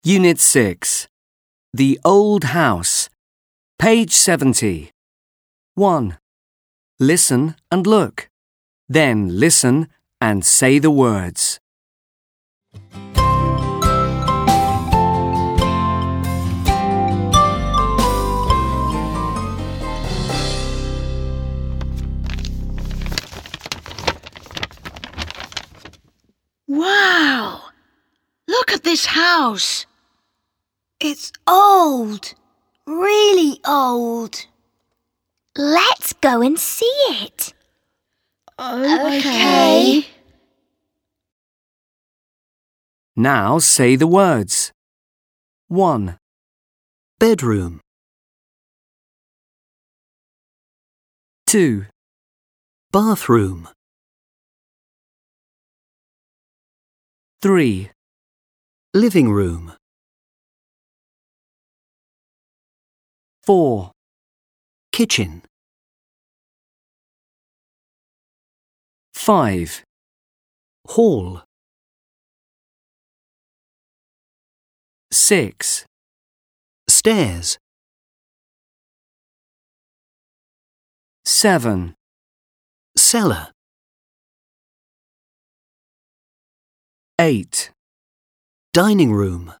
Unit 6. The Old House. Page 70. 1. Listen and look. Then listen and say the words. Wow! Look at this house. It's old. Really old. Let's go and see it. Okay. Now say the words. 1. Bedroom. 2. Bathroom. 3. Living room. 4. Kitchen. 5. Hall. 6. Stairs. 7. Cellar. 8. Dining room.